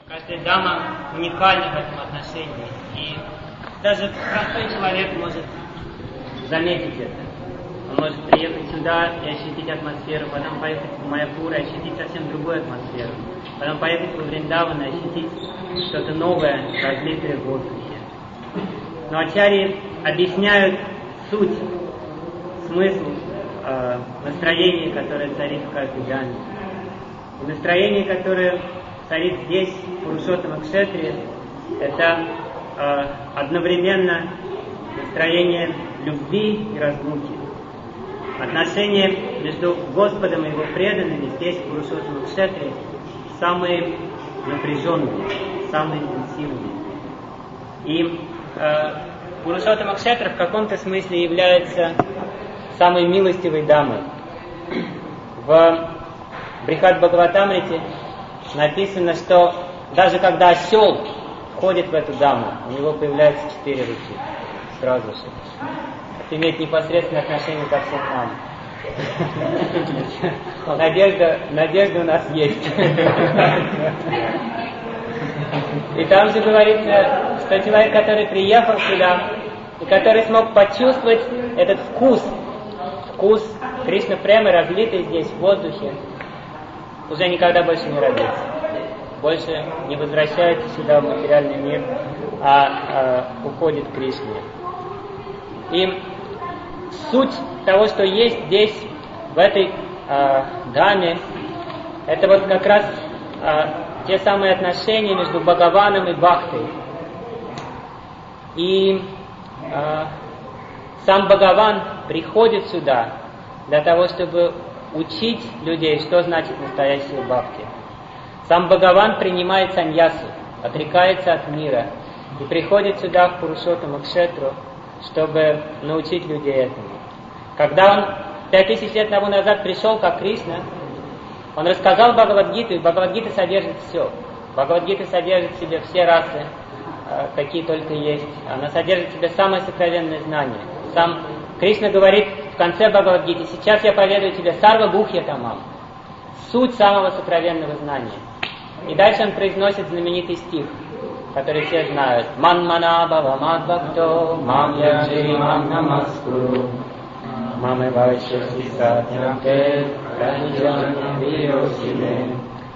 Каждая дама уникальна в этом отношении. И даже простой человек может заметить это. Он может приехать сюда и ощутить атмосферу, потом поехать в Майяпур и ощутить совсем другую атмосферу. Потом поехать во Вриндаван и ощутить что-то новое, разлитое в воздухе. Но ачарьи объясняют суть, смысл настроения, которое царит в каждой даме. И настроение, которое царит здесь, в Пурушоттама Кшетре, это одновременно настроение любви и разлуки. Отношения между Господом и Его преданными здесь, в Пурушоттама Кшетре, самые напряженные, самые интенсивные. И Пурушоттама Кшетра в каком-то смысле является самой милостивой дамой. В Брихад Бхагаватамрите написано, что даже когда осел входит в эту даму, у него появляются 4 руки сразу же. Это имеет непосредственное отношение ко всем нам. Надежда у нас есть. И там же говорится, что человек, который приехал сюда, и который смог почувствовать этот вкус Кришна Премы, разлитый здесь в воздухе, уже никогда больше не родится. Больше не возвращается сюда, в материальный мир, а уходит к Кришне. И суть того, что есть здесь, в этой даме, это вот как раз те самые отношения между Бхагаваном и Бхактой. И сам Бхагаван приходит сюда для того, чтобы учить людей, что значит настоящая бхакти. Сам Бхагаван принимает саньясу, отрекается от мира и приходит сюда, в Пурушоттама Кшетру, чтобы научить людей этому. Когда он 5000 лет тому назад пришел как Кришна, он рассказал Бхагавад-гиту, и Бхагавад-гита содержит все. Бхагавад-гита содержит в себе все расы, какие только есть. Она содержит в себе самое сокровенное знание. Сам Кришна говорит в конце Бхагавад-гиты: сейчас я поведаю тебе сарва гухья тамам, суть самого сокровенного знания. И дальше он произносит знаменитый стих, который все знают. Ман мана бава мад бхакто мам яджи мам намаскуру маме вайшаси сатьянте раджанья виросиме.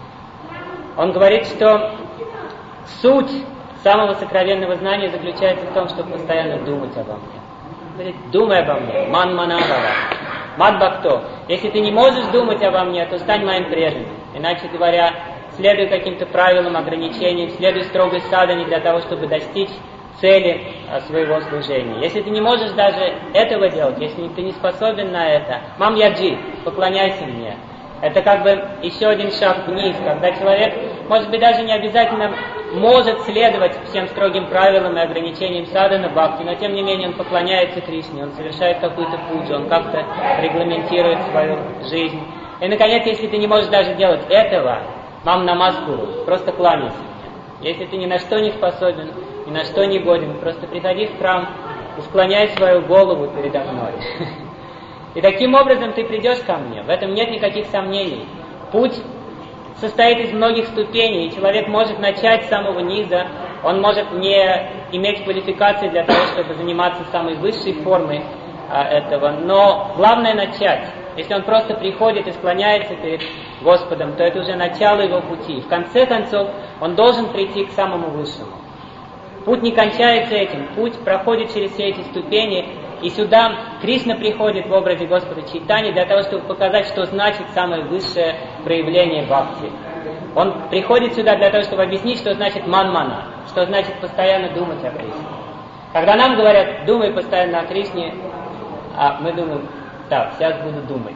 Он говорит, что суть самого сокровенного знания заключается в том, чтобы постоянно думать обо мне. Говорит: думай обо мне, ман мана бава мад бхакто. Если ты не можешь думать обо мне, то стань моим преданным. Иначе говоря, следуй каким-то правилам, ограничениям, следуй строгой садхане для того, чтобы достичь цели своего служения. Если ты не можешь даже этого делать, если ты не способен на это, мам яджи, поклоняйся мне. Это как бы еще один шаг вниз, когда человек, может быть, даже не обязательно может следовать всем строгим правилам и ограничениям садхана бхакти, но тем не менее он поклоняется Кришне, он совершает какую-то пуджу, он как-то регламентирует свою жизнь. И, наконец, если ты не можешь даже делать этого, мам намаскуру, просто кланяйся мне. Если ты ни на что не способен, ни на что не годен, просто приходи в храм и склоняй свою голову передо мной. И таким образом ты придешь ко мне. В этом нет никаких сомнений. Путь состоит из многих ступеней, и человек может начать с самого низа, он может не иметь квалификации для того, чтобы заниматься самой высшей формой этого, но главное начать. Если он просто приходит и склоняется перед Господом, то это уже начало его пути. В конце концов, он должен прийти к самому высшему. Путь не кончается этим, путь проходит через все эти ступени, и сюда Кришна приходит в образе Господа Чайтаньи для того, чтобы показать, что значит самое высшее проявление бхакти. Он приходит сюда для того, чтобы объяснить, что значит ман-мана, что значит постоянно думать о Кришне. Когда нам говорят: думай постоянно о Кришне, мы думаем: так, сейчас буду думать.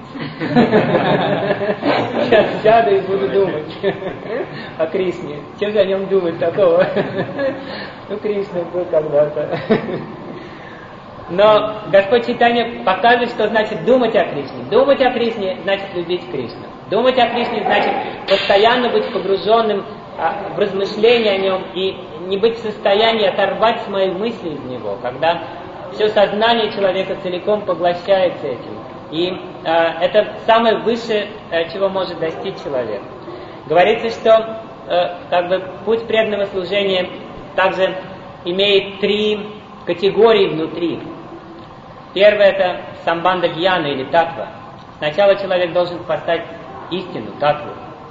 Сейчас сяду и буду думать о Кришне. Чем же о нем думать такого? Кришна был когда-то. Но Господь Чайтанья показывает, что значит думать о Кришне. Думать о Кришне значит любить Кришну. Думать о Кришне значит постоянно быть погруженным в размышления о нем и не быть в состоянии оторвать свои мысли из него, когда все сознание человека целиком поглощается этим. И это самое высшее, чего может достичь человек. Говорится, что путь преданного служения также имеет 3 категории внутри. Первое — это самбанда гьяна или татва. Сначала человек должен постать истину, татву.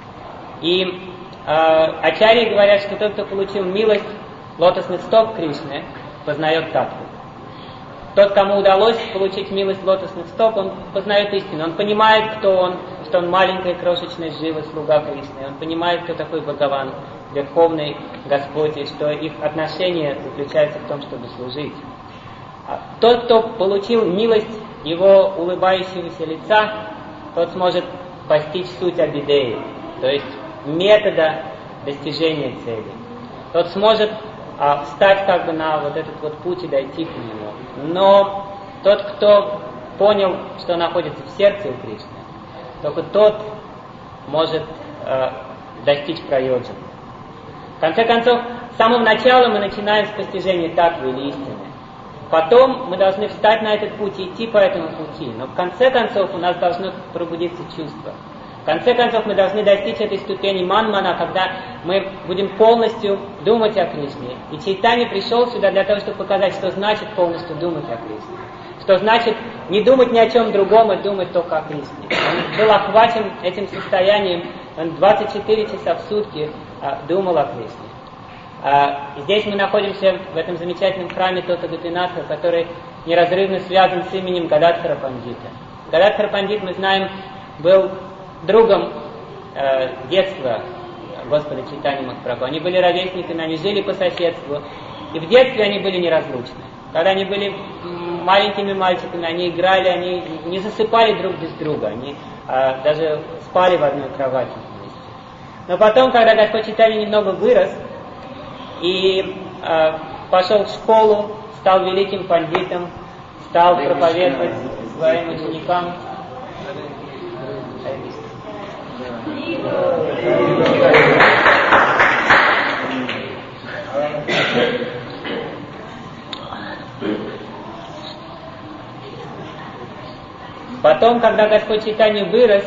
И ачарьи говорят, что тот, кто получил милость лотосных стоп Кришны, познает татву. Тот, кому удалось получить милость лотосных стоп, он познает истину. Он понимает, кто он, что он маленькая крошечная жива, слуга Кришны. Он понимает, кто такой Бхагаван, Верховный Господь, и что их отношение заключается в том, чтобы служить. Тот, кто получил милость его улыбающегося лица, тот сможет постичь суть абидеи, то есть метода достижения цели. Тот сможет встать на вот этот вот путь и дойти к нему. Но тот, кто понял, что находится в сердце у Кришны, только тот может достичь прайоджана. В конце концов, с самого начала мы начинаем с постижения татвы или истины. Потом мы должны встать на этот путь и идти по этому пути. Но в конце концов у нас должно пробудиться чувство. В конце концов мы должны достичь этой ступени манмана, когда мы будем полностью думать о Кришне. И Чайтанья пришел сюда для того, чтобы показать, что значит полностью думать о Кришне. Что значит не думать ни о чем другом, а думать только о Кришне. Он был охвачен этим состоянием, он 24 часа в сутки думал о Кришне. Здесь мы находимся в этом замечательном храме Тота Гопинатха, который неразрывно связан с именем Гададхара Пандита. Гададхар Пандит, мы знаем, был другом детства Господа Чайтаньи Махапрабху. Они были ровесниками, они жили по соседству, и в детстве они были неразлучны. Когда они были маленькими мальчиками, они играли, они не засыпали друг без друга, они даже спали в одной кровати вместе. Но потом, когда Господь Чайтанья немного вырос и пошел в школу, стал великим пандитом, стал проповедовать своим ученикам. Потом, когда Господь Чайтанья вырос,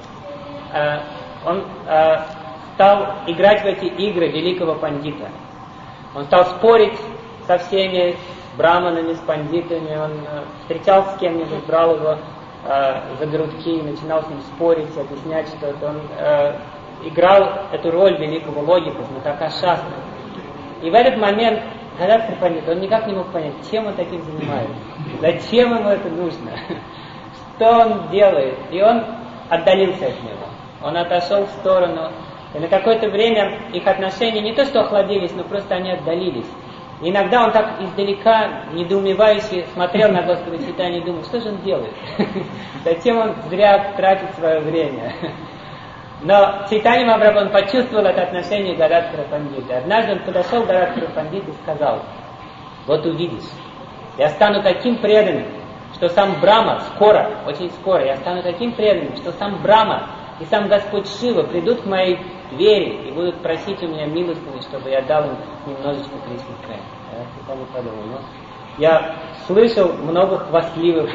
он стал играть в эти игры великого пандита. Он стал спорить со всеми, с браманами, с пандитами. Он встречался с кем-нибудь, брал его за грудки и начинал с ним спорить, объяснять что-то. Он играл эту роль великого логика, знатока шастры. И в этот момент Гададхар Пандит, он никак не мог понять, чем он таким занимается, зачем ему это нужно, что он делает. И он отдалился от него. Он отошел в сторону. И на какое-то время их отношения не то что охладились, но просто они отдалились. И иногда он так издалека, недоумевающе смотрел на Господа Чайтанью и думал, что же он делает? Зачем он зря тратит свое время? Но Чайтанья Махапрабху, он почувствовал это отношение Гададхара Пандита. Однажды он подошел к Гададхару Пандиту и сказал: вот увидишь, я стану таким преданным, что сам Брахма скоро, очень скоро, я стану таким преданным, что сам Брахма и сам Господь Шива придут к моей двери и будут просить у меня милостыни, чтобы я дал им немножечко Кришны Прем. Я не подумал, я слышал много хвастливых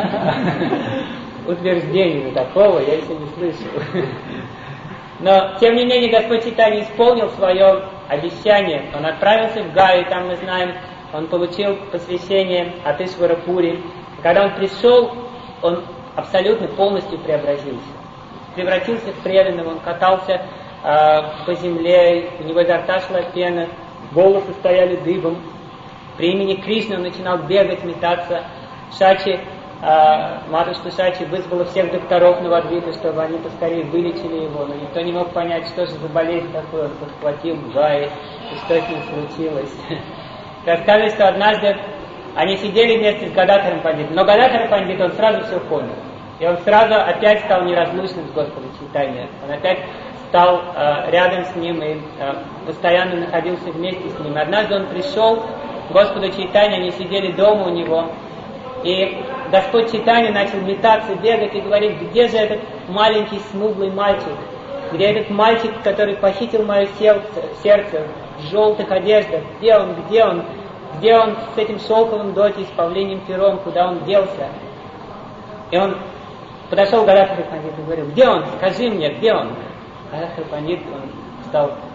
утверждений, но такого я еще не слышал. Но, тем не менее, Господь Чайтанья исполнил свое обещание. Он отправился в Гаю, и там, мы знаем, он получил посвящение от Ишвара Пури. Когда он пришел, он абсолютно полностью преобразился. Превратился в преданного, он катался по земле, у него изо рта шла пена, волосы стояли дыбом. При имени Кришны он начинал бегать, метаться. Шачи, матушка Шачи вызвала всех докторов Навадвипы, чтобы они поскорее вылечили его, но никто не мог понять, что же за болезнь такое, он подхватил в Гае, и что с ним случилось. Рассказывали, что однажды они сидели вместе с Гададхаром Пандитом, но Гададхар Пандит, он сразу все понял. И он сразу опять стал неразлучным с Господом Чайтаньей. Он опять стал рядом с ним и постоянно находился вместе с ним. Однажды он пришел к Господу Чайтанье, они сидели дома у него, и Господь Чайтанья начал метаться, бегать и говорить: где же этот маленький смуглый мальчик? Где этот мальчик, который похитил мое сердце в желтых одеждах? Где он? Где он? Где он с этим шелковым доти, с павлиним пером? Куда он делся? И он подошел к Гададхару Пандиту и говорил: где он? Скажи мне, где он? Гададхар Пандит, он стал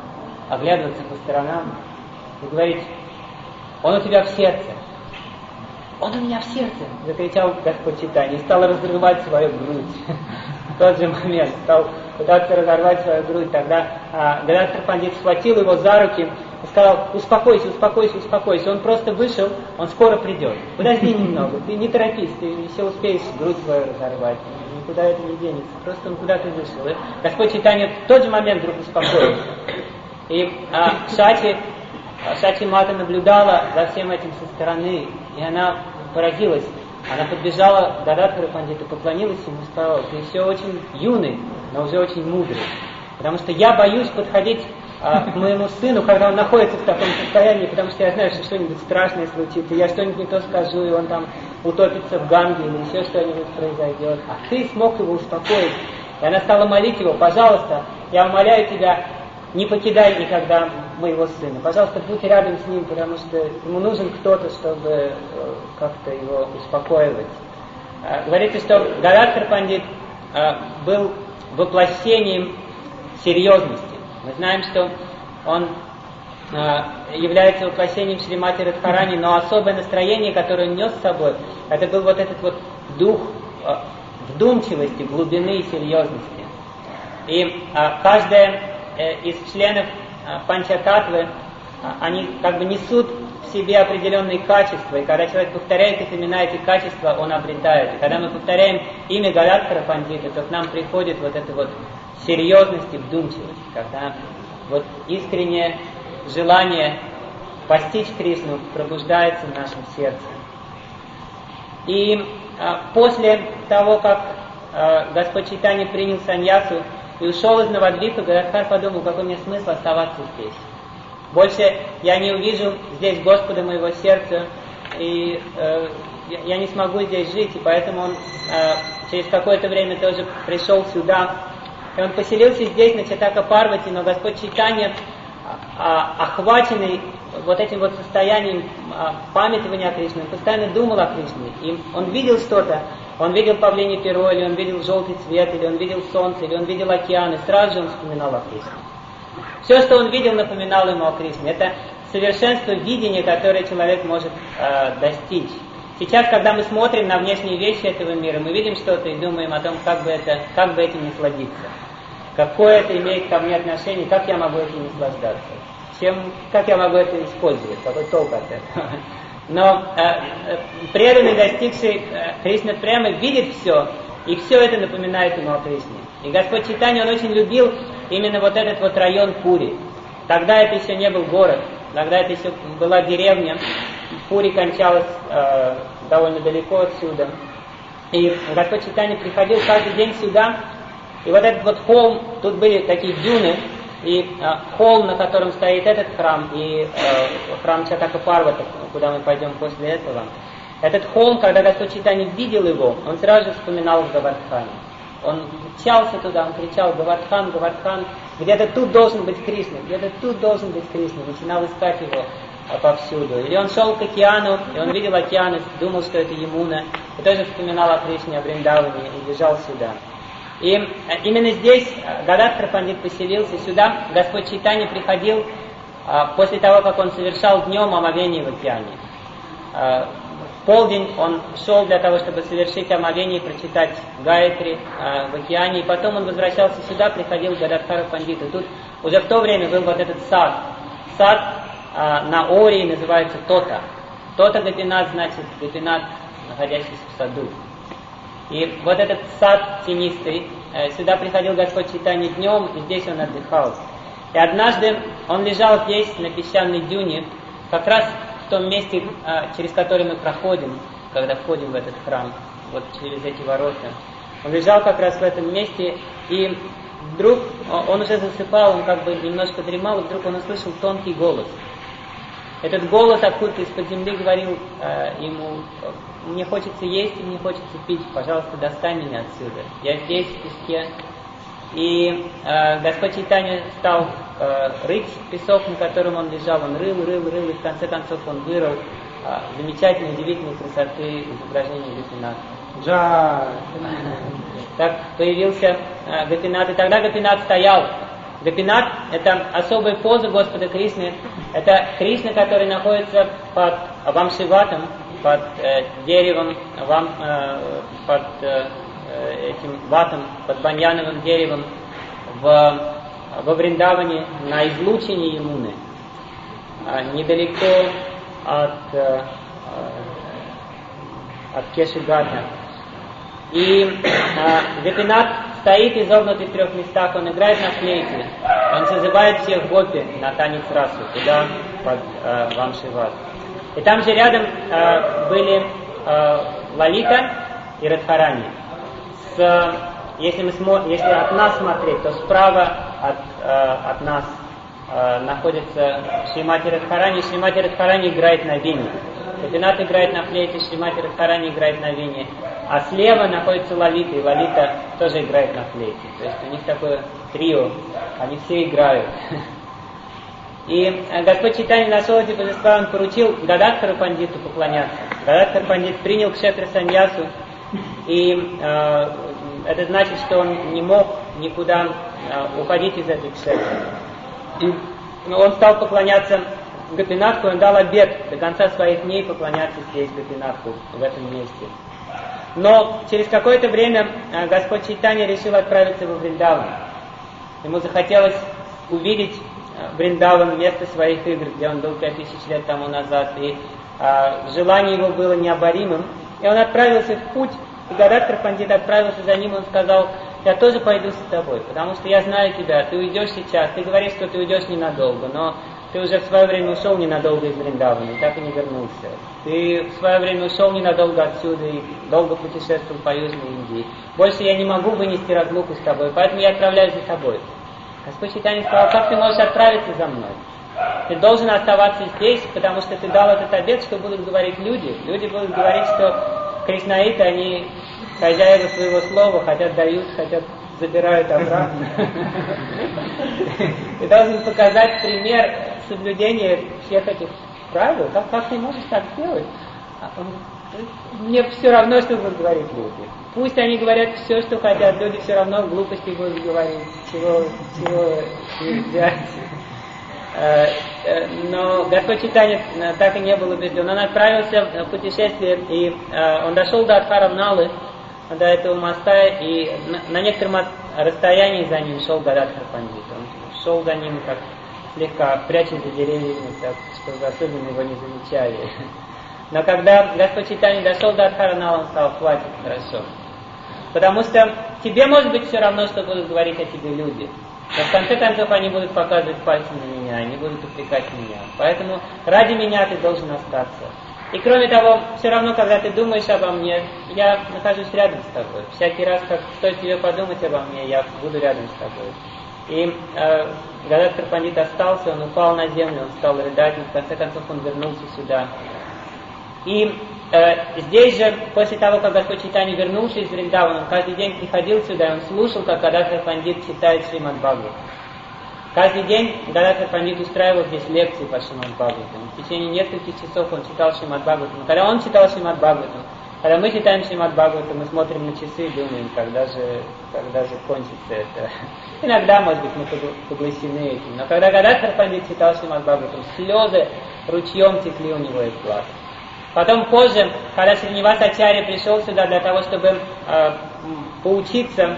оглядываться по сторонам и говорить: он у тебя в сердце. Он у меня в сердце, закричал Господь Чайтанья и стал разрывать свою грудь. В тот же момент стал пытаться разорвать свою грудь. Тогда Гададхар Пандит схватил его за руки и сказал: успокойся, успокойся, успокойся. Он просто вышел, он скоро придет. Подожди немного, ты не торопись, ты все успеешь грудь свою разорвать. Никуда это не денется, просто он куда-то вышел. И Господь Чайтанья в тот же момент вдруг успокоился. И Шачи Мата наблюдала за всем этим со стороны, и она поразилась. Она подбежала к Гададхару Пандиту, поклонилась ему и сказала: ты все очень юный, но уже очень мудрый. Потому что я боюсь подходить к моему сыну, когда он находится в таком состоянии, потому что я знаю, что что-нибудь страшное случится, я что-нибудь не то скажу, и он там утопится в Ганге, или еще что-нибудь произойдет. А ты смог его успокоить. И она стала молить его: пожалуйста, я умоляю тебя, не покидай никогда моего сына. Пожалуйста, будь рядом с ним, потому что ему нужен кто-то, чтобы как-то его успокоивать. Говорится, что Гададхар Пандит был воплощением серьезности. Мы знаем, что он является воплощением Шримати Радхарани, но особое настроение, которое он нес с собой, это был вот этот вот дух вдумчивости, глубины и серьезности. И каждая из членов Панчататтвы, они как бы несут в себе определенные качества, и когда человек повторяет их имена, эти качества он обретает. И когда мы повторяем имя Гададхара Пандита, то к нам приходит вот эта вот серьезность и вдумчивость, когда вот искреннее желание постичь Кришну пробуждается в нашем сердце. И после того, как Господь Чайтанья принял саньясу и ушел из Навадвипы, Гададхар подумал: какой мне смысл оставаться здесь? Больше я не увижу здесь Господа моего сердца, и я не смогу здесь жить, и поэтому он через какое-то время тоже пришел сюда. И он поселился здесь, на Чатака-Парвати, но Господь Чайтанья, охваченный вот этим вот состоянием памятования о Кришне, он постоянно думал о Кришне, и он видел что-то. Он видел павлиний перо, или он видел желтый цвет, или он видел солнце, или он видел океан, и сразу же он вспоминал о Кришне. Все, что он видел, напоминало ему о Кришне. Это совершенство видения, которое человек может достичь. Сейчас, когда мы смотрим на внешние вещи этого мира, мы видим что-то и думаем о том, как бы этим насладиться. Какое это имеет ко мне отношение, как я могу этим наслаждаться. Как я могу это использовать, какой толк от этого. Но преданный, достигший Кришны Премы, видит все, и все это напоминает ему о Кришне. И Господь Чайтанья, он очень любил именно вот этот вот район Пури. Тогда это еще не был город, тогда это еще была деревня. Пури кончалась довольно далеко отсюда. И Господь Чайтанья приходил каждый день сюда, и вот этот вот холм, тут были такие дюны, и холм, на котором стоит этот храм, и храм Чатака-Парвата, куда мы пойдем после этого. Этот холм, когда Господь Чайтанья видел его, он сразу же вспоминал в Гавардхане. Он мчался туда, он кричал: Гавардхан, Гавардхан, где-то тут должен быть Кришна, где-то тут должен быть Кришна. Начинал искать его повсюду. Или он шел к океану, и он видел океан, и думал, что это Ямуна, и тоже вспоминал о Кришне, о Вриндаване, и бежал сюда. И именно здесь Гададхар Пандит поселился. Сюда Господь Чайтанья приходил после того, как он совершал днем омовение в океане. В полдень он шел для того, чтобы совершить омовение и прочитать Гаятри в океане. И потом он возвращался сюда, приходил к Гададхару Пандиту. Тут уже в то время был вот этот сад. Сад на Ории называется Тота. Тота Гопинат значит Гопинат, находящийся в саду. И вот этот сад тенистый, сюда приходил Господь Чайтанья днем, и здесь он отдыхал. И однажды он лежал здесь, на песчаной дюне, как раз в том месте, через который мы проходим, когда входим в этот храм, вот через эти ворота. Он лежал как раз в этом месте, и вдруг он уже засыпал, он как бы немножко дремал, и вдруг он услышал тонкий голос. Этот голос откуда-то из-под земли говорил ему: мне хочется есть и мне хочется пить, пожалуйста, достань меня отсюда. Я здесь, в песке. И Господь Чайтанья стал рыть песок, на котором он лежал. Он рыл, и в конце концов он вырыл замечательной, удивительной красоты изображение Гопината. Так появился Гопинат, и тогда Гопинат стоял Гопинат – это особая поза Господа Кришны. Это Кришна, который находится под Вамшиватом, под деревом, под этим ватом, под баньяновым деревом во Вриндаване на излучине Ямуны, недалеко от Кешигата. И Гопинат стоит изогнутый в 3 местах, он играет на флейте, он созывает всех гопи на танец расу, туда, под Вамшиват. И там же рядом были Лалита и Радхарани. Если от нас смотреть, то справа от нас находится Шримати Радхарани. Шримати Радхарани играет на вене. Гопинат играет на флейте, Шримати Радхарани играет на вене. А слева находится Лалита, и Лалита тоже играет на флейте. То есть у них такое трио, они все играют. И Господь Чайтанья на Солоде Божества, он поручил Гададхару Пандиту поклоняться. Гададхар Пандит принял кшетра саньясу, и это значит, что он не мог никуда уходить из этой кшетры. И он стал поклоняться Гопинатху, он дал обет до конца своих дней поклоняться здесь Гопинатху, в этом месте. Но через какое-то время Господь Чайтанья решил отправиться во Вриндаван. Ему захотелось увидеть Вриндаван, место своих игр, где он был 5000 лет тому назад, и желание его было необоримым. И он отправился в путь, и Гададхар Пандит отправился за ним, он сказал: я тоже пойду с тобой, потому что я знаю тебя, ты уйдешь сейчас, ты говоришь, что ты уйдешь ненадолго, но ты уже в свое время ушел ненадолго из Вриндавана, и так и не вернулся. Ты в свое время ушел ненадолго отсюда и долго путешествовал по Южной Индии. Больше я не могу вынести разлуку с тобой, поэтому я отправляюсь за тобой. Господь Чайтанья сказал: как ты можешь отправиться за мной? Ты должен оставаться здесь, потому что ты дал этот обет, что будут говорить люди. Люди будут говорить, что кришнаиты, они хозяева своего слова, хотят дают, хотят забирают обратно. Ты должен показать пример соблюдения всех этих правил. Как ты можешь так делать? Мне все равно, что будут говорить люди. Пусть они говорят все, что хотят, люди все равно глупости будут говорить, чего нельзя. Но Господь Чайтанья так и не был убежден. Он отправился в путешествие, и он дошел до Адхарамналы, до этого моста, и на некотором расстоянии за ним шел Гададхар Пандит. Он шел за ним, как слегка прячась за деревьями, так, чтобы особенно его не замечали. Но когда Господь Чайтанья дошел до Адхарамналы, он сказал: хватит, хорошо. Потому что тебе может быть все равно, что будут говорить о тебе люди. Но в конце концов они будут показывать пальцем на меня, они будут упрекать меня. Поэтому ради меня ты должен остаться. И кроме того, все равно, когда ты думаешь обо мне, я нахожусь рядом с тобой. Всякий раз, как стоит тебе подумать обо мне, я буду рядом с тобой. И Гададхар Пандит остался, он упал на землю, он стал рыдать, и в конце концов он вернулся сюда. И здесь же, после того, как Господь Чайтанья вернулся из Вриндавана, он каждый день приходил сюда, и он слушал, как Гададхар Пандит читает Шримад Бхагаватам. Каждый день Гададхар Пандит устраивал здесь лекции по Шримад Бхагаватам. В течение нескольких часов он читал Шримад Бхагаватам. Когда он читал Шримад Бхагаватам, когда мы читаем Шримад Бхагаватам, мы смотрим на часы и думаем, когда же кончится это. Иногда, может быть, мы поглощены этим. Но когда Гададхар Пандит читал Шримад Бхагаватам, слезы ручьем текли у него из глаз. Потом позже, когда Шринивас Ачарья пришел сюда для того, чтобы научиться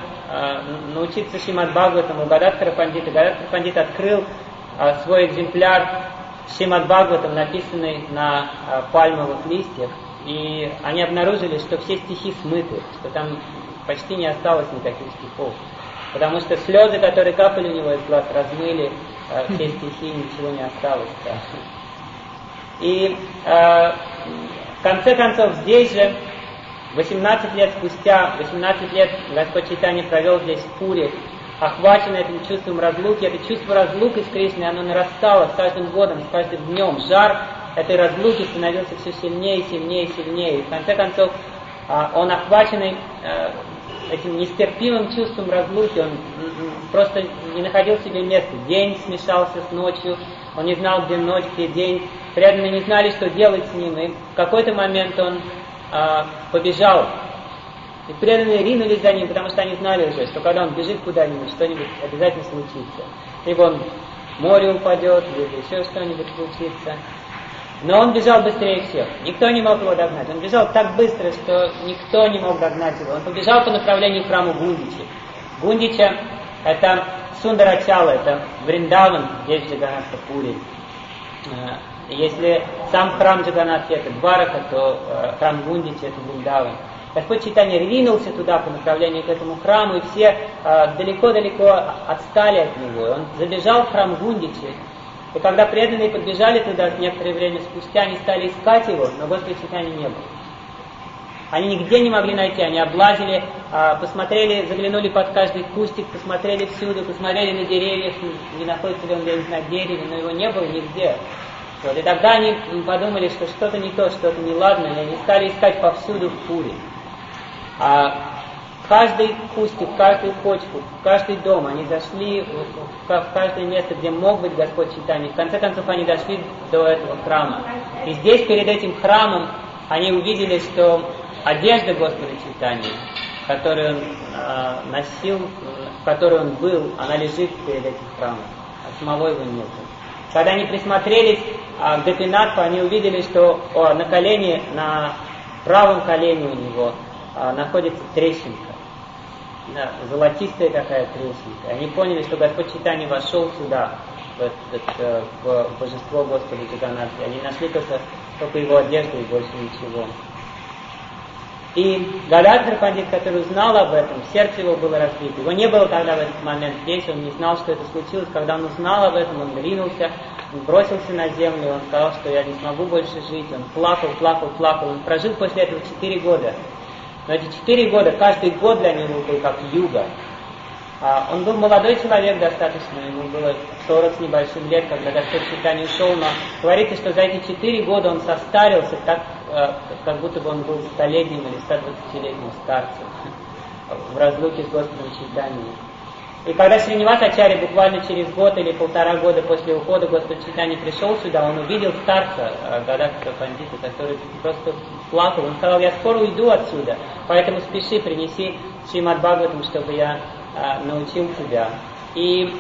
Шримад Бхагаватам у Гададхара Пандита, Гададхар Пандит открыл свой экземпляр Шримад Бхагаватам, написанный на пальмовых листьях, и они обнаружили, что все стихи смыты, что там почти не осталось никаких стихов, потому что слезы, которые капали у него из глаз, размыли все стихи, ничего не осталось. Да. И в конце концов здесь же, 18 лет спустя, 18 лет Господь Чайтанья провел здесь в Пуре, охваченный этим чувством разлуки. Это чувство разлуки с Кришной, оно нарастало с каждым годом, с каждым днем. Жар этой разлуки становился все сильнее, сильнее, сильнее. И в конце концов он, охваченный этим нестерпимым чувством разлуки, он просто не находил себе места. День смешался с ночью, он не знал, где ночь, где день. Преданные не знали, что делать с ним. И в какой-то момент он побежал. И преданные ринулись за ним, потому что они знали уже, что когда он бежит куда-нибудь, что-нибудь обязательно случится. либо он в море упадет, либо еще что-нибудь случится. Но он бежал быстрее всех. Никто не мог его догнать. Он бежал так быстро, что никто не мог догнать его. Он побежал по направлению к храму Гундичи. Гундича — это Сундарачала, это Вриндаван, здесь в Джаганатха-пури. Если сам храм Джаганатхи — это Дварака, то храм Гундичи — это Вриндаван. Господь Чайтанья ринулся туда по направлению к этому храму, и все далеко-далеко отстали от него. Он забежал в храм Гундичи. И когда преданные подбежали туда, некоторое время спустя, они стали искать его, но Господа Чайтаньи не было. Они нигде не могли найти, они облазили, посмотрели, заглянули под каждый кустик, посмотрели всюду, посмотрели на деревья, не находится ли он где-нибудь на дереве, но его не было нигде. Вот, и тогда они подумали, что что-то не то, что-то неладное, и они стали искать повсюду в Пури. Каждый кустик, каждую почку, каждый дом, они зашли в каждое место, где мог быть Господь Чайтанья. В конце концов, они дошли до этого храма. И здесь, перед этим храмом, они увидели, что одежда Господа Чайтаньи, которую он носил, в которой он был, она лежит перед этим храмом, а самого его нет. Когда они присмотрелись к Гопинатху, они увидели, что на колене, на правом колене у него находится трещинка. Золотистая такая трещинка. Они поняли, что Господь Чайтанья вошел сюда, в божество Господа Джаганатхи. Они нашли только его одежду и больше ничего. И Гададхар Пандит, который узнал об этом, сердце его было разбито. Его не было тогда в этот момент здесь, он не знал, что это случилось. Когда он узнал об этом, он ринулся, он бросился на землю, он сказал, что я не смогу больше жить. Он плакал. Он прожил после этого 4 года. Но эти 4 года, каждый год для него был как юга. Он был молодой человек достаточно, ему было 40 с небольшим лет, когда Господь Чайтанья ушел, но говорится, что за эти 4 года он состарился так, как будто бы он был 100-летним или 120-летним старцем в разлуке с Господом Чайтаньей. И когда Шринивасачарья буквально через год или 1,5 года после ухода Господа Чайтаньи пришел сюда, он увидел старца Гададхара Пандита, который просто плакал. Он сказал: я скоро уйду отсюда, поэтому спеши, принеси Шримад Бхагаватам, чтобы я научил тебя. И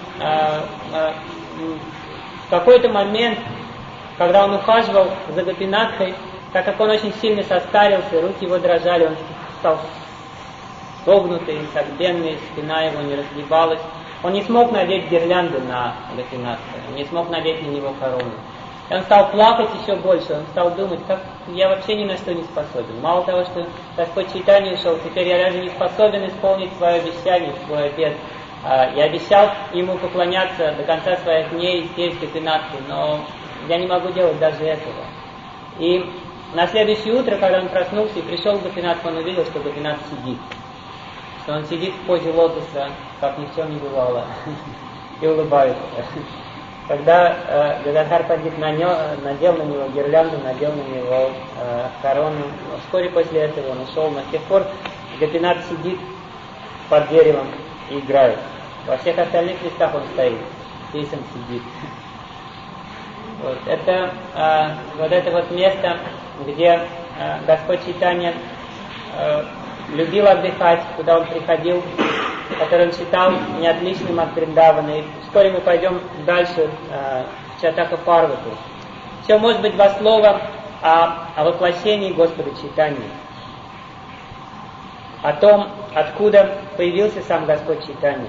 в какой-то момент, когда он ухаживал за Гопинатхой, так как он очень сильно состарился, руки его дрожали, он стал согнутый, согбенный, спина его не разгибалась. Он не смог надеть гирлянду на Гопинатху, он не смог надеть на него корону. И он стал плакать еще больше, он стал думать, как я вообще ни на что не способен. Мало того, что Господь Чайтанья ушел, теперь я даже не способен исполнить свое обещание, свой обет. Я обещал ему поклоняться до конца своих дней здесь, в Гопинатхе, но я не могу делать даже этого. И на следующее утро, когда он проснулся и пришел в Гопинатху, он увидел, что Гопинатх сидит. Что он сидит в позе лотоса, как ни в чем не бывало, и улыбается. Когда Гададхар Пандит надел на него гирлянду, надел на него корону, вскоре после этого он ушел. Но с тех пор Гопинатх сидит под деревом и играет. Во всех остальных местах он стоит, здесь он сидит. Вот. Это вот место, где Господь Чайтанья любил отдыхать, куда он приходил, который он считал неотличным от Вриндавана. И вскоре мы пойдем дальше в Чатака-Парвату. Все, может быть, 2 слова о воплощении Господа Чайтаньи. О том, откуда появился сам Господь Чайтанья.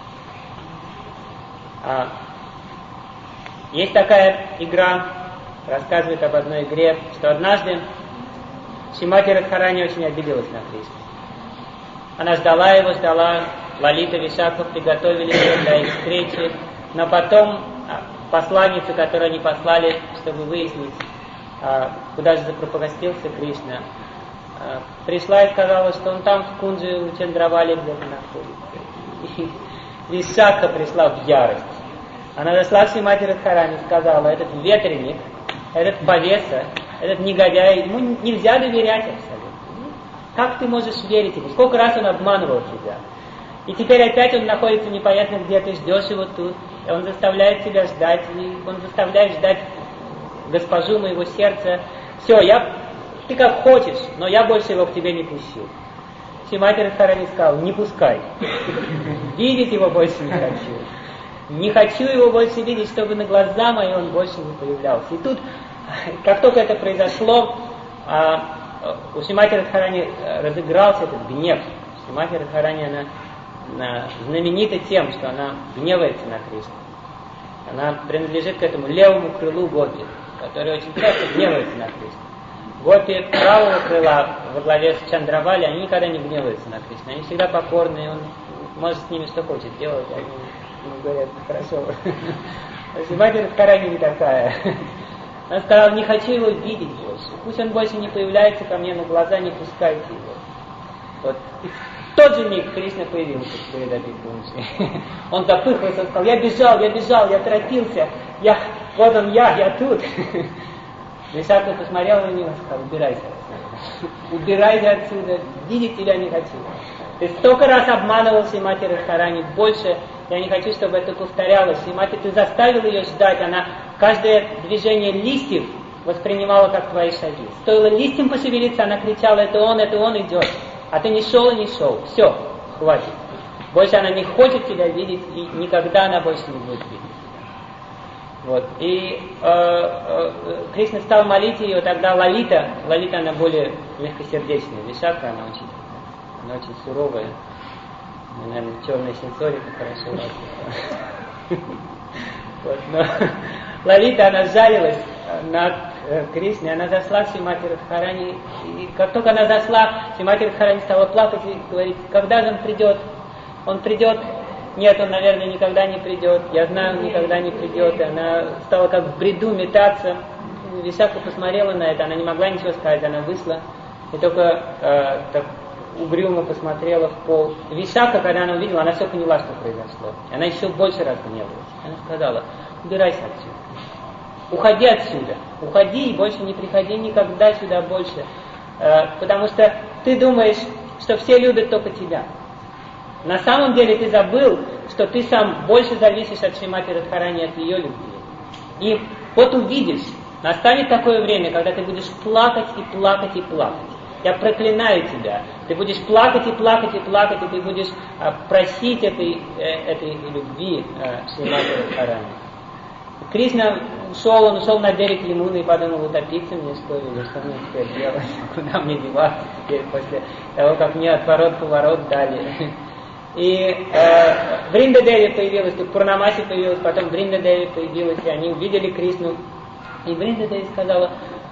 Есть такая игра, рассказывает об одной игре, что однажды Шримати Радхарани очень обиделась на Кришну. Она ждала его, Лалита, Вишакха приготовили ее для их встречи, но потом посланница, которую они послали, чтобы выяснить, куда же запропагастился Кришна, пришла и сказала, что он там в Кунджи у Чандравали где-то находится. И Вишакха пришла в ярость. Она зашла к Шримати Радхарани и сказала: этот ветреник, этот повеса, этот негодяй, ему нельзя доверять абсолютно. Как ты можешь верить ему? Сколько раз он обманывал тебя? И теперь опять он находится непонятно где, ты ждешь его тут, и он заставляет тебя ждать, и он заставляет ждать госпожу моего сердца. Все, ты как хочешь, но я больше его к тебе не пущу. Шримати Радхарани сказал: не пускай. Видеть его больше не хочу. Не хочу его больше видеть, чтобы на глаза мои он больше не появлялся. И тут, как только это произошло, у Шримати Радхарани разыгрался этот гнев. Шримати Радхарани, она знаменита тем, что она гневается на Кришну. Она принадлежит к этому левому крылу гопи, который очень часто гневается на Кришну. Гопи правого крыла во главе с Чандравали, они никогда не гневаются на Кришну. Они всегда покорны, и он может с ними что хочет делать. Они ему говорят, хорошо. Шримати Радхарани не такая. Она сказала, не хочу его видеть больше. Пусть он больше не появляется ко мне на глаза, не пускайте его. Вот. И в тот же миг Кришна появился перед этой Кунджи. Он запыхался, сказал, я бежал, я торопился. Вот он я тут. Вишакха посмотрела на него и сказала, убирайся отсюда. Убирайся отсюда, видеть тебя не хочу. Ты столько раз обманывал Шримати Радхарани, больше я не хочу, чтобы это повторялось. Шримати, ты заставил ее ждать, она каждое движение листьев воспринимала как твои шаги. Стоило листьям пошевелиться, она кричала, это он идет. А ты не шел и не шел. Все, хватит. Больше она не хочет тебя видеть, и никогда она больше не будет видеть тебя. Вот. И Кришна стал молить ее, тогда Лалита, она более мягкосердечная. Вишакха, она очень суровая. Наверное, черная сенсорика хорошо развита. Вот, но Лалита, она жалилась над Кришной, она зашла к Шримати Радхарани, и как только она зашла, Шримати Радхарани стала плакать и говорить, когда же он придет? Он придет? Нет, он, наверное, никогда не придет. Я знаю, он никогда не придет. И она стала как в бреду метаться. Вишакха посмотрела на это, она не могла ничего сказать, она вышла и только так угрюмо посмотрела в пол. Вишакха, когда она увидела, она все поняла, что произошло. Она еще больше разгневалась. Она сказала, убирайся отсюда. Уходи отсюда. Уходи и больше не приходи никогда сюда больше. Потому что ты думаешь, что все любят только тебя. На самом деле ты забыл, что ты сам больше зависишь от Шримати Радхарани, от ее любви. И вот увидишь, настанет такое время, когда ты будешь плакать и плакать и плакать. Я проклинаю тебя. Ты будешь плакать и плакать и плакать, и ты будешь просить этой любви Шримати Радхарани. Кришна он ушел на берег Ямуны и подумал, утопиться мне что ли, что мне теперь делать, куда мне деваться теперь после того, как мне отворот-поворот дали. И Вриндадеви появилась, тут Пурнамаси появилась, потом Вриндадеви появилась, и они увидели Кришну. И Вриндадеви сказала,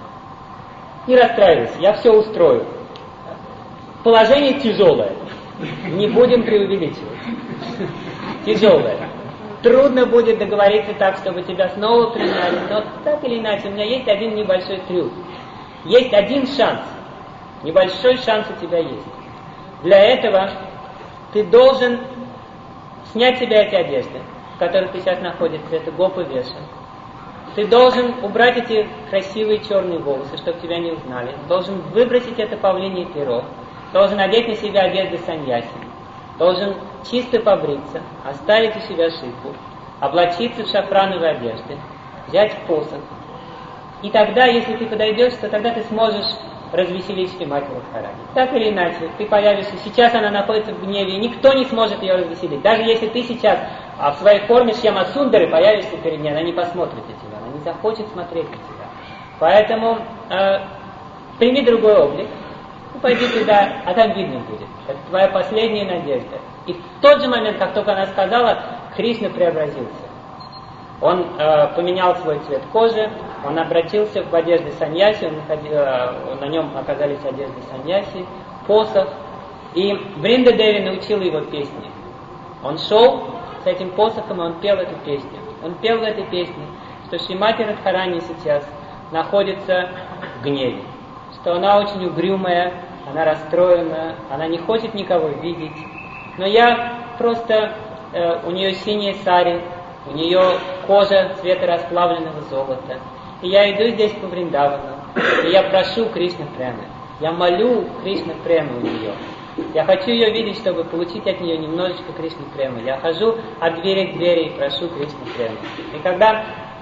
не расстраивайся, я все устрою. Положение тяжелое, не будем преувеличивать. Тяжелое. Трудно будет договориться так, чтобы тебя снова приняли, но так или иначе, у меня есть один небольшой трюк. Есть один шанс. Небольшой шанс у тебя есть. Для этого ты должен снять с себя эти одежды, в которых ты сейчас находишься, это гопа веша. Ты должен убрать эти красивые черные волосы, чтобы тебя не узнали. Должен выбросить это павлинье перо. Должен одеть на себя одежды саньяси. Должен чисто побриться, оставить у себя шипу, облачиться в шафрановые одежды, взять посох. И тогда, если ты подойдешь, то тогда ты сможешь развеселить Шримати Радхарани. Так или иначе, ты появишься, сейчас она находится в гневе, и никто не сможет ее развеселить. Даже если ты сейчас в своей форме Шьяма Сундары появишься перед ней, она не посмотрит на тебя, она не захочет смотреть на тебя. Поэтому прими другой облик, пойди туда, а там видно будет. Это твоя последняя надежда. И в тот же момент, как только она сказала, Кришна преобразился. Он поменял свой цвет кожи, он обратился в одежды саньяси, на нем оказались одежды саньяси, посох, и Вриндадеви научила его песне. Он шел с этим посохом, и он пел эту песню. Он пел в этой песне, что Шримати Радхарани сейчас находится в гневе, что она очень угрюмая, она расстроена, она не хочет никого видеть. Но я просто, у нее синяя сари, у нее кожа цвета расплавленного золота. И я иду здесь по Вриндавану, и я прошу Кришна Премы. Я молю Кришна Премы у нее. Я хочу ее видеть, чтобы получить от нее немножечко Кришна Премы. Я хожу от двери к двери и прошу Кришна Премы. И когда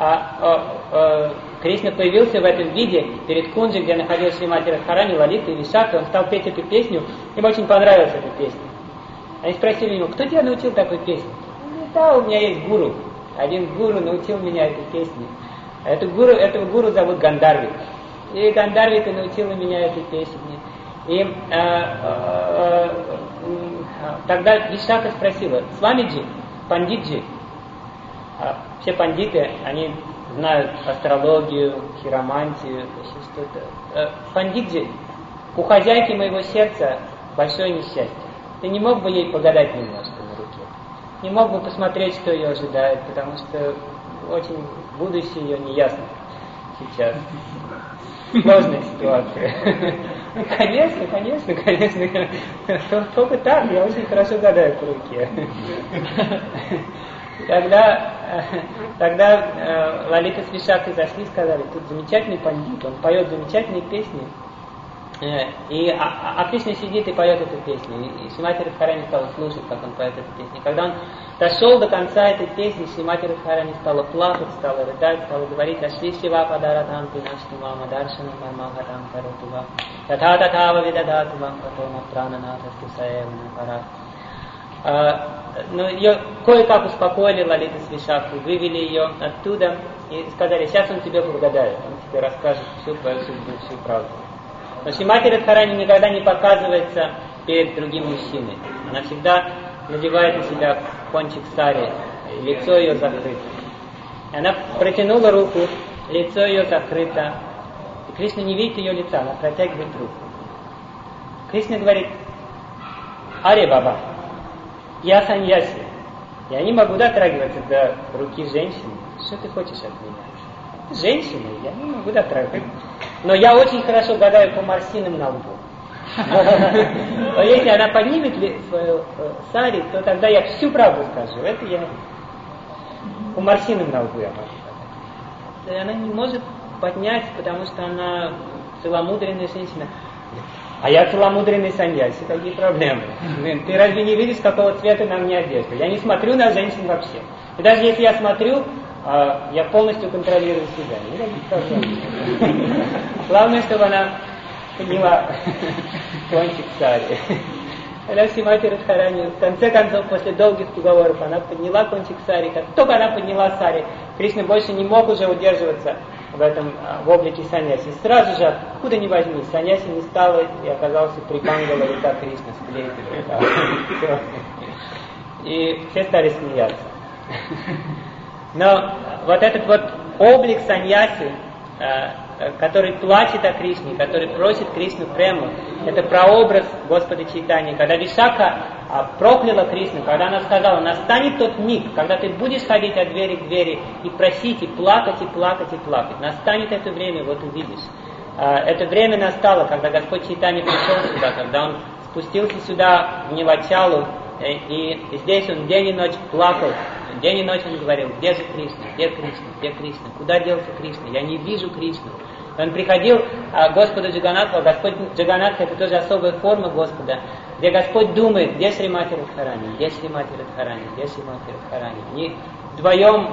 Кришна появился в этом виде перед Кунджи, где находилась Шримати Радхарани, Лалита и Вишакха, он стал петь эту песню, им очень понравилась эта песня. Они спросили его, кто тебя научил такой песне? Да, у меня есть гуру. Один гуру научил меня этой песне. Этого гуру зовут Гандарвик. И Гандарвика научила меня этой песне. И тогда Вишака спросила: Свамиджи, пандитджи, все пандиты, они знают астрологию, хиромантию, что-то. Пандитджи, у хозяйки моего сердца большое несчастье. Ты не мог бы ей погадать немножко на руке? Не мог бы посмотреть, что ее ожидает, потому что очень будущее ее неясно сейчас. Сложная ситуация. Конечно. Только так, я очень хорошо гадаю по руке. Тогда Лалита с Вишакой зашли и сказали: тут замечательный пандит, он поет замечательные песни. А Кришна сидит и поет эту песню. И Шримати Радхарани стала слушать, как он поет эту песню. Когда он дошел до конца этой песни, Шримати Радхарани стала плакать, стала рыдать, стала говорить: Ашри Шива Падаратам Пинашти Мама Даршана Мармагатам Каратува Тата Татава Видадату Вам Патома Прананатасту Саевна Парат. Но ее кое-как успокоили Лалита с Вишакой, вывели ее оттуда и сказали: сейчас он тебе погадает, он тебе расскажет всю твою судьбу, всю правду. Но Шримати Радхарани никогда не показывается перед другим мужчиной. Она всегда надевает на себя кончик сари, лицо ее закрыто. И она протянула руку, лицо ее закрыто. И Кришна не видит ее лица, она протягивает руку. Кришна говорит: Аре Баба, я саньяси, я не могу дотрагиваться до руки женщины. Что ты хочешь от меня? Женщина, я не могу дотрагиваться. Но я очень хорошо гадаю по морщинам на лбу. Но если она поднимет свою сари, то тогда я всю правду скажу. Это я по морщинам на лбу я могу гадать. Она не может поднять, потому что она целомудренная женщина. А я целомудренный саньяси, какие проблемы? Ты разве не видишь, какого цвета на мне одежда? Я не смотрю на женщин вообще. И даже если я смотрю, я полностью контролирую себя. Никаких проблем. Главное, чтобы она подняла кончик сари. Когда Шримати Радхарани, в конце концов, после долгих уговоров, она подняла кончик сари. Как только она подняла сари, Кришна больше не мог уже удерживаться в облике саньяси. Сразу же, откуда ни возьми, саньяси не стало и оказался при Бангала рука Кришны с плейтом. И все стали смеяться. Но вот этот вот облик саньяси, который плачет о Кришне, который просит Кришну прему, это прообраз Господа Чайтаньи. Когда Вишака прокляла Кришну, когда она сказала: настанет тот миг, когда ты будешь ходить от двери к двери и просить, и плакать, и плакать, и плакать. Настанет это время, вот увидишь. Это время настало, когда Господь Чайтанья пришел сюда, когда Он спустился сюда в Нивачалу, и здесь Он день и ночь плакал. День и ночь Он говорил: где же Кришна, где Кришна, где Кришна, куда делся Кришна, я не вижу Кришну. Он приходил к Господу Джаганатху, а Господь Джаганатха — это тоже особая форма Господа, где Господь думает: где Шримати Радхарани, где Шримати Радхарани, где Шримати Радхарани. Они вдвоем,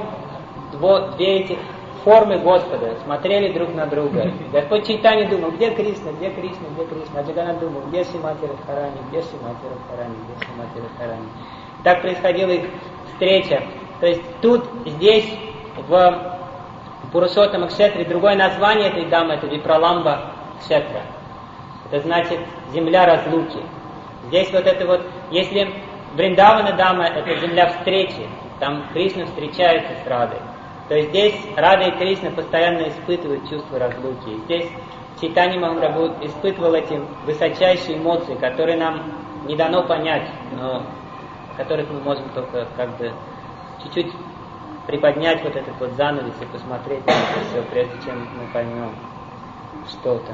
две эти формы Господа смотрели друг на друга. Господь Чайтанья думал: где Кришна, где Кришна, где Кришна. А Джаганат думал: где Шримати Радхарани, где Шримати Радхарани, где Шримати Радхарани. Так происходила их встреча. То есть тут, здесь, в Пурушоттама Кшетре, другое название этой дамы — это Випраламба Кшетра. Это значит земля разлуки. Здесь вот это вот, если Вриндавана дама — это земля встречи, там Кришна встречается с Радой, то есть здесь Рада и Кришна постоянно испытывают чувство разлуки. И здесь Чайтанья Махапрабху испытывал эти высочайшие эмоции, которые нам не дано понять, но о которых мы можем только как бы чуть-чуть приподнять вот этот вот занавес и посмотреть на это все, прежде чем мы поймем что-то.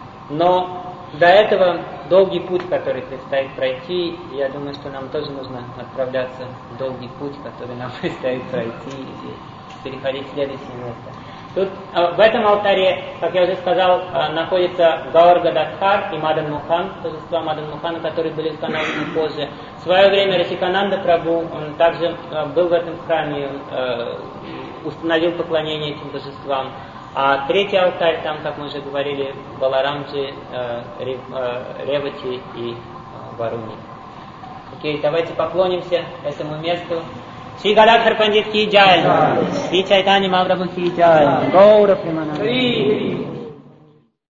Но до этого долгий путь, который предстоит пройти, и я думаю, что нам тоже нужно отправляться в долгий путь, который нам предстоит пройти, и переходить в следующее место. Тут в этом алтаре, как я уже сказал, находится Гаур Гададхар и Мадан Мохан, божества Мадан Мохана, которые были установлены позже. В свое время Расикананда Прабху, он также был в этом храме, установил поклонение этим божествам. А третий алтарь, там, как мы уже говорили, Баларамджи, Ревати и Варуни. Окей, давайте поклонимся этому месту. श्री गदाधर पंडित की जय, श्री चैतन्य महाप्रभु की जय, गौर प्रेमानंद।